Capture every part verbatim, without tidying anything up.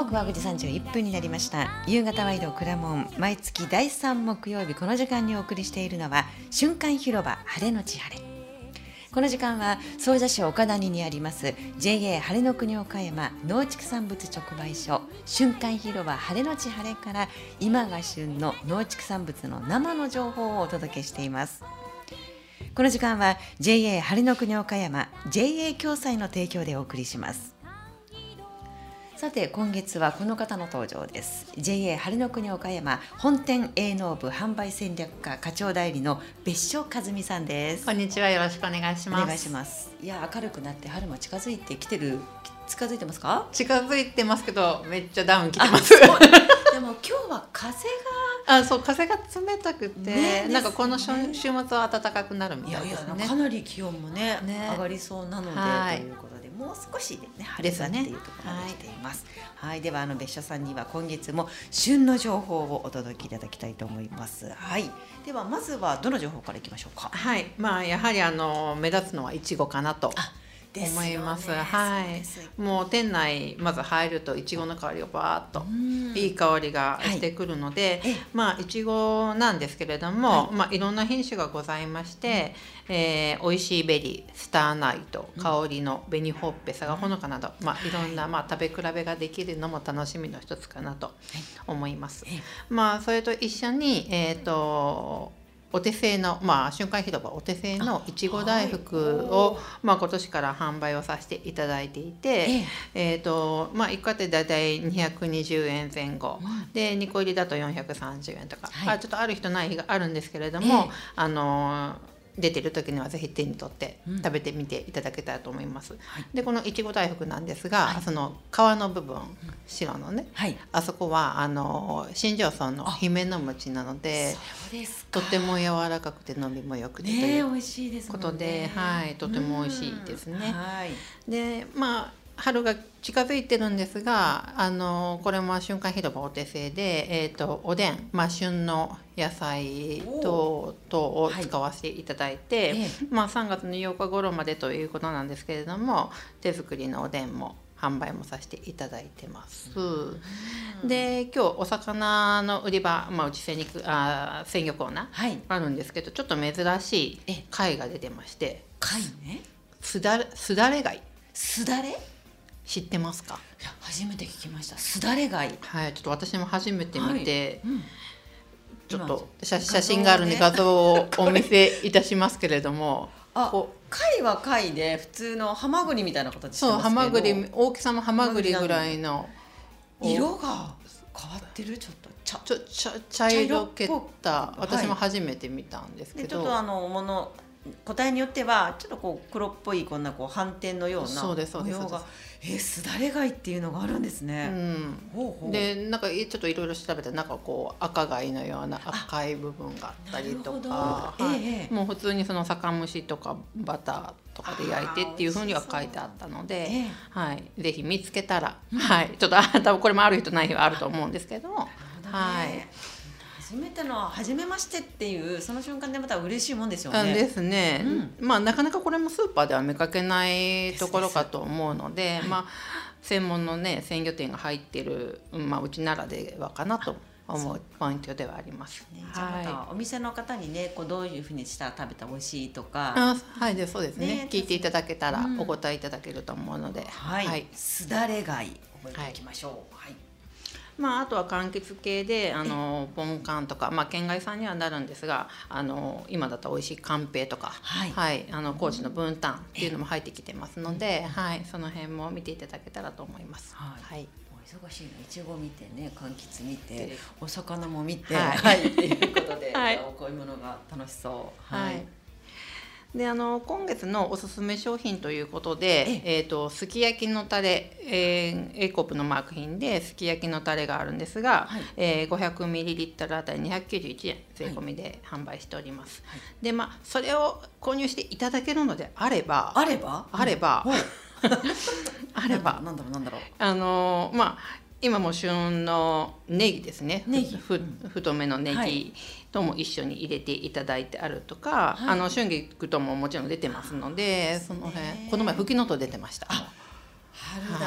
刻はくじさんじゅういっぷんになりました。夕方ワイドくらもん、毎月だいさん木曜日この時間にお送りしているのは瞬間広場晴れのち晴れ。この時間は総社市岡谷にあります ジェイエー 晴れの国岡山農畜産物直売所瞬間広場晴れのち晴れから今が旬の農畜産物の生の情報をお届けしています。この時間は ジェイエー 晴れの国岡山 ジェイエー 共済の提供でお送りします。さて今月はこの方の登場です。 ジェイエー 晴れの国岡山本店営農部販売戦略課課長代理の別所和美さんです。 こんにちは、よろしくお願いします。 お願いします。いや明るくなって春も近づいてきてる。近づいてますか？ 近づいてますけどめっちゃダウン着てます。 でも今日は風があ、そう、風が冷たくて、ね、なんかこの週末は暖かくなるみたいですね。 いやいやかなり気温も ね, ね上がりそうなので、はい、ということでもう少しでね晴れたっていうところまで来ています。はい、はい、ではあの別所さんには今月も旬の情報をお届けいただきたいと思います。はい、ではまずはどの情報からいきましょうか？ はい、まあやはりあの目立つのはいちごかなと思います。 ね、 はい、もう店内まず入るといちごの香りがバーッといい香りがしてくるので、はい、まあいちごなんですけれども、はい、まあいろんな品種がございまして、うん、えー、美味しいベリー、スターナイト、香りの紅ほっぺ、さがほのかなど、まあいろんな、まあ、食べ比べができるのも楽しみの一つかなと思います。はい、まあそれと一緒にえっとお手製の、まあ、瞬間広場お手製のいちご大福を、はい、まあ、今年から販売をさせていただいていて、ええーとまあ、いっこあたりだいたいにひゃくにじゅうえんぜん後、うん、でにこ入りだとよんひゃくさんじゅうえんとか、はい、あちょっとある日とない日があるんですけれども、えあの出てる時にはぜひ手に取って食べてみていただけたらと思います。うん、でこのいちご大福なんですが、はい、その皮の部分、白のね、はい、あそこはあの新庄村の姫の餅なので、とても柔らかくて伸びもよくて、ね、ということで、はい、とても美味しいですね。はい、でまあ春が近づいてるんですが、あのこれも瞬間広場お手製で、えー、とおでん、まあ、旬の野菜等々を使わせていただいて、はい、まあ、さんがつのようか頃までということなんですけれども、手作りのおでんも販売もさせていただいてます。うん、で今日お魚の売り場、まあ、うち精肉あ鮮魚コーナー、はい、あるんですけど、ちょっと珍しい貝が出てまして、 貝ね、 すだれ、すだれ貝。 すだれ知ってますか？ いや初めて聞きました。すだれ貝、 はい、ちょっと私も初めて見て、はい、うん、ちょっと 写, 画写真があるんで画像をお見せいたしますけれどもあ貝は貝で普通のハマグリみたいな形してますけど、 そう、ハマグリ、大きさもハマグリぐらいの、 色が変わってる、ちょっと茶ちょ茶茶色けった私も初めて見たんですけど、はい、 でちょっとあのもの個体によってはちょっとこう黒っぽいこんなこう斑点のような模様が、えー、すだれ貝っていうのがあるんですね。うん、 ほうほう、でなんかちょっといろいろ調べたらなんかこう赤貝のような赤い部分があったりとか、はい、えー、もう普通にその酒蒸しとかバターとかで焼いてっていうふうには書いてあったので、えーはい、ぜひ見つけたら、うん、はい、ちょっと多分これもある日とない日はあると思うんですけども、ね、はい、 初めての初めましてっていうその瞬間でまた嬉しいもんですよね。 ですね、うん、まあなかなかこれもスーパーでは見かけないところかと思うので、はい、まあ専門のね鮮魚店が入ってる、まあ、うちならではかなと思うポイントではあります。 ね、じゃあまたお店の方にねこうどういうふうにしたら食べたら美味しいとか、 あ、はい、でそうですね、ね、聞いていただけたらお答えいただけると思うので、うん、 はい、はい、すだれ貝覚えていきましょう。はい、 まあ、あとは柑橘系であのポンカンとか、まあ、県外産にはなるんですが、あの今だと美味しいカンペイとか、はいはい、あの高知のブンタンっていうのも入ってきてますので、はい、その辺も見ていただけたらと思います。はいはい、 忙しいの、いちご見てね、柑橘見てお魚も見て、はいはい、っていうことで、はい、お買い物が楽しそう。はい、はい、 であの今月のおすすめ商品ということで、えー、とすき焼きのタレ、えー、A コープのマーク品ですき焼きのタレがあるんですが、はい、えー、ごひゃくミリリットル あたりにひゃくきゅうじゅういちえん税込みで販売しております。はい、でまあそれを購入していただけるのであればあればあれば、うん、あればなんだろうなんだろうあのまあ今も旬のネギですね、 ネギ、 ふ、ふ太めのネギとも一緒に入れていただいてあるとか、はい、あの春菊とももちろん出てますので、その辺この前フキノトウ出てました。 春だ、は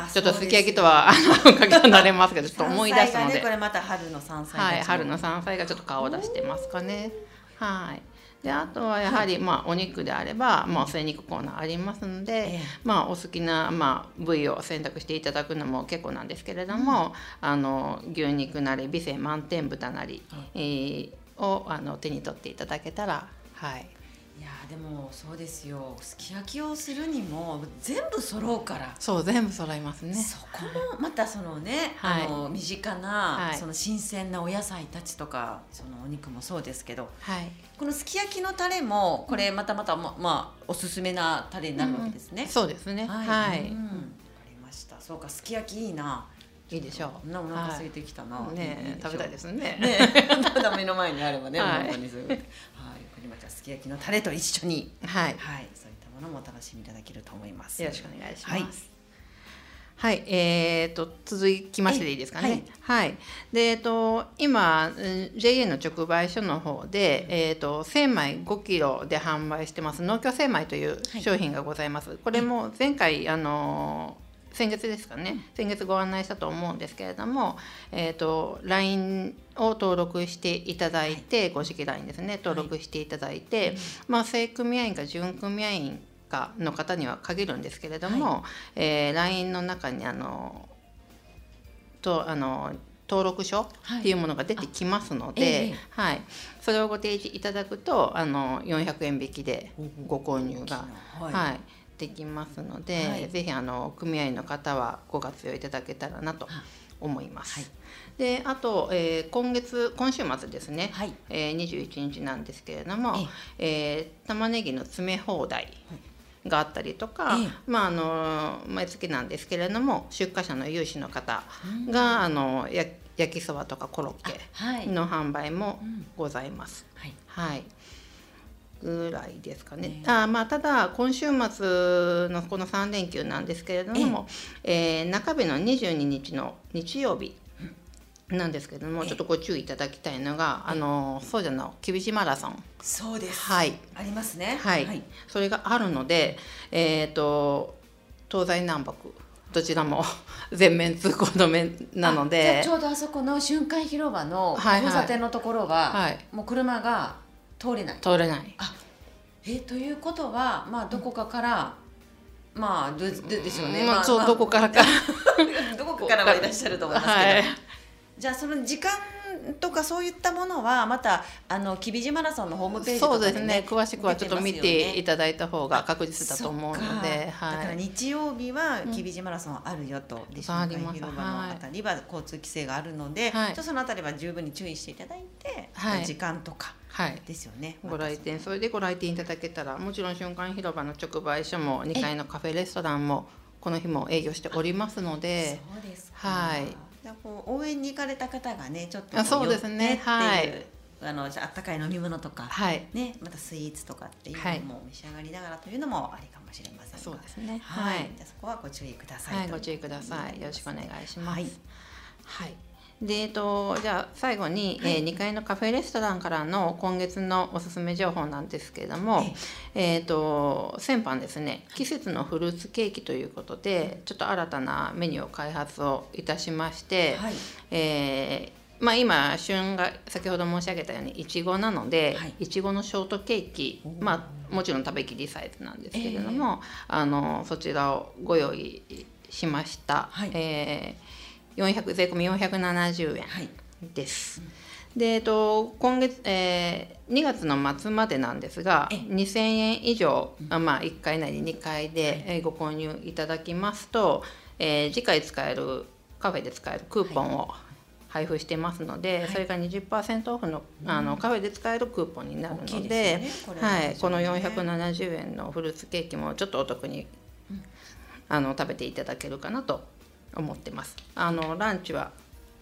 ちょっとすき焼きとはあのかけ離れますけどちょっと思い出したので、 ね、これまた春の山菜、 はい、春の山菜がちょっと顔を出してますかね。はい。であとはやはり、はい、まあ、お肉であれば、まあ、精肉コーナーありますので、ええ、まあ、お好きな、まあ、部位を選択していただくのも結構なんですけれども、うん、あの牛肉なり美鮮満点豚なり、えー、をあの手に取っていただけたら、はい。 いやでもそうですよ、すき焼きをするにも全部揃うから。 そう全部揃いますね。 そこもまたそのね、はい、あの身近な、はい、その新鮮なお野菜たちとかそのお肉もそうですけど、はい、このすき焼きのタレもこれまたまた ま, まあおすすめなタレになるわけですね、 うん、そうですね、はい、 はい、うん、分かりました。そうか、すき焼きいいな、 いいでしょう。 お腹空いてきたな、はい、 ね、 いいで食べたいですね。 ねただ目の前にあればね、はい、本当にすぐ、はい、すき焼きのタレと一緒に、はい、はい、そういったものもお楽しみいただけると思います。 よろしくお願いします。はい、はい、えー、と続きましてでいいですかね。はい、はい、で、えー、と今 ジェイエー の直売所の方で、えー、と精米ごキロで販売してます農協精米という商品がございます。はい、これも前回あの先月ですかね、先月ご案内したと思うんですけれども、えー、と ライン を登録していただいて、はい、公式 ライン ですね、登録していただいて、はい、まあ、正組合員か準組合員かの方には限るんですけれども、はい、えー、ライン の中にあのとあの登録書っていうものが出てきますので、はい、ええ、はい、それをご提示いただくとあのよんひゃくえん引きでご購入が、はい、はい、できますので、はい、ぜひあの組合員の方はご活用いただけたらなと思います。はい、であと、えー、今月今週末ですね、はい、えー、にじゅういちにちなんですけれども、えー、玉ねぎの詰め放題があったりとか、ええ、まあ、あの毎月なんですけれども出荷者の有志の方が、うん、あのや焼きそばとかコロッケの販売もございます。はい、はい、ぐらいですかね。えー、あまあ、ただ今週末のこのさん連休なんですけれども、えーえー、中日のにじゅうににちの日曜日なんですけれども、ちょっとご注意いただきたいのが、あの総社のきびしマラソン、 そうです、 はい、 ありますね、 はい、はい、それがあるので、えー、と東西南北どちらも全面通行止めなので、 じゃあちょうどあそこの瞬間広場の交差点のところは、はいはい、もう車が通れない通れないあえということは、まあ、どこかから、うん、まあどうでしょうね、 まあそう、まあ、どこからかどこかからはいらっしゃると思いますけど、はい、じゃあその時間とかそういったものはまたあのきびじマラソンのホームページとかで、ね、 そうですね、詳しくはちょっと見ていただいた方が確実だと思うので、 はい、だから日曜日はきびじマラソンあるよと、うん、で瞬間広場のあたりは交通規制があるので、はい、そのあたりは十分に注意していただいて、はい、時間とかですよね、 はい、ご来店、それでご来店いただけたら、もちろん瞬間広場の直売所もにかいのカフェレストランもこの日も営業しておりますので、 そうですか、 はい、 こう応援に行かれた方がねちょっとこうそうですね、はい、 あのあったかい飲み物とか、はいね、またスイーツとかっていうのも召し上がりながらというのもありかもしれませんが、 そうですね、 はい、じゃあそこはご注意ください、 はい、ご注意ください、よろしくお願いします。はい、はい、でえっと、じゃあ最後に、はい、えー、にかいのカフェレストランからの今月のおすすめ情報なんですけれども、えー、と先般ですね、季節のフルーツケーキということでちょっと新たなメニューを開発をいたしまして、はい、えーまあ、今旬が先ほど申し上げたようにいちごなので、はい、いちごのショートケーキ、まあ、もちろん食べきりサイズなんですけれども、えー、あのそちらをご用意しました。はい、えーよんひゃく税込みよんひゃくななじゅうえんです。はい、で、えっと、今月、えー、にがつの末までなんですがにせんえん以上、うん、まあ、いっかいなりにかいで、はい、ご購入いただきますと、えー、次回使えるカフェで使えるクーポンを配布してますので、はい、それが にじゅっパーセント オフ の、あのカフェで使えるクーポンになるの で, で、ね、こ, はい、このよんひゃくななじゅうえんのフルーツケーキもちょっとお得に、うん、あの食べていただけるかなと思ってます。あのランチは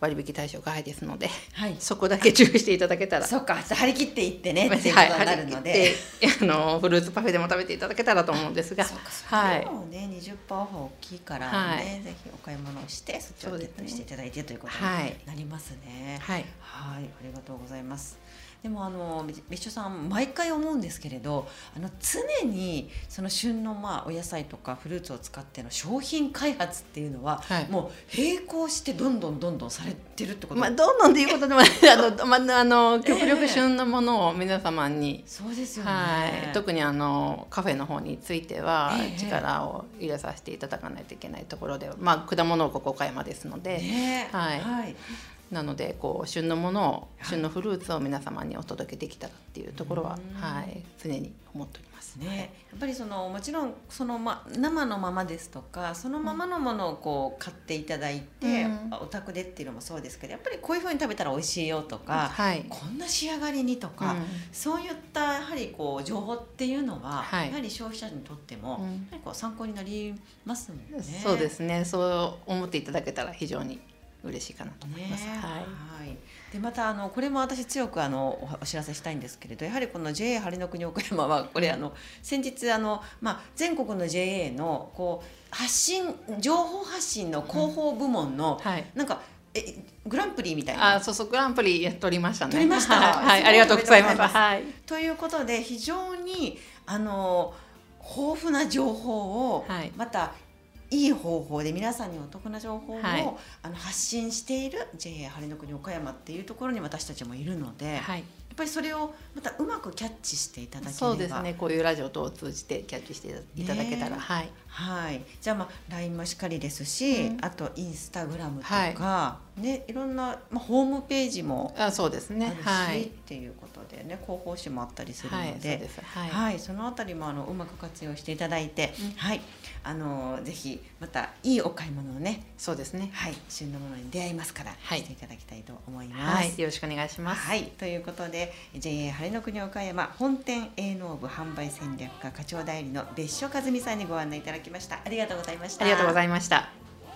割引対象外ですので、 はい、 そこだけ注意していただけたら。 そうか、張り切っていってねっていうことになるので、 はい、あのフルーツパフェでも食べていただけたらと思うんですが、 そうか、それもね、はい、にじゅっパーセントオフ大きいからね、はい、ぜひお買い物をしてそっちをゲットしていただいてということになりますね。はい、はい、ありがとうございます。でもあの別所さん毎回思うんですけれど、あの常にその旬のまあお野菜とかフルーツを使っての商品開発っていうのは、はい、もう並行してどんどんどんどんされてるってこと、 まあ、どんどんっていうことでもあの、まあ、あの極力旬のものを皆様に、 えー、そうですよね、 はい、特にあのカフェの方については力を入れさせていただかないといけないところで、まあ、果物王国岡山ですので、ね、はい、はい、なのでこう旬のものを、旬のフルーツを皆様にお届けできたらっていうところは、はい、常に思っておりますね。やっぱりそのもちろんその、ま、生のままですとかそのままのものをこう買っていただいて、うん、お宅でっていうのもそうですけど、やっぱりこういう風に食べたら美味しいよとか、はい、こんな仕上がりにとか、うん、そういったやはりこう情報っていうのは、はい、やはり消費者にとっても、うん、やはりこう参考になりますもんね。 そうですね、そう思っていただけたら非常に嬉しいかなと思います。ね、はい、 はい、でまたあのこれも私強くあのお知らせしたいんですけれど、やはりこの ジェイエー 晴れの国岡山はこれあの先日あの、まあ、全国の ジェイエー のこう発信情報発信の広報部門の、うんはい、なんかえグランプリみたいな、 あ、そうそう、グランプリ取りましたね。 取りました。 はい、ありがとうございます。はい、 ということで非常にあの豊富な情報を、はい、またいい方法で皆さんにお得な情報を、はい、あの発信している ジェイエー 晴れの国岡山っていうところに私たちもいるので、はい、やっぱりそれをまたうまくキャッチしていただければ、 そうですね、こういうラジオ等を通じてキャッチしていただけたら、はい、 はい、じゃあ、まあ、ライン もしっかりですし、うん、あとインスタグラムとか、はいね、いろんな、まあ、ホームページもあるし、 そうですね、はい、 っていうことでね、広報誌もあったりするので、はい、そうです、はいはい、そのあたりもあのうまく活用していただいて、うん、はい、あのぜひまたいいお買い物をね、 そうですね、 はい、旬のものに出会いますから、はい、していただきたいと思います、 はい、よろしくお願いします。 はい、ということで ジェイエー 晴れの国岡山本店営農部販売戦略課課長代理の別所和美さんにご案内いただきました。ありがとうございました。 ありがとうございました。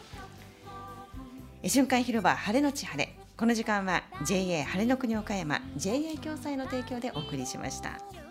瞬間広場晴れのち晴れ、この時間は ジェイエー 晴れの国岡山 ジェイエー 共催の提供でお送りしました。